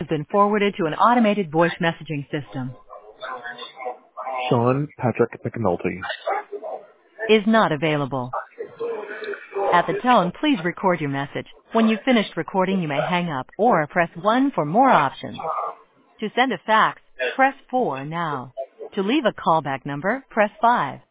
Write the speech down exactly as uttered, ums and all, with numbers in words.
been forwarded to an automated voice messaging system. Sean Patrick McNulty Is not available. At the tone, please record your message. When you've finished recording, you may hang up or press one for more options. To send a fax, press four now. To leave a callback number, press five.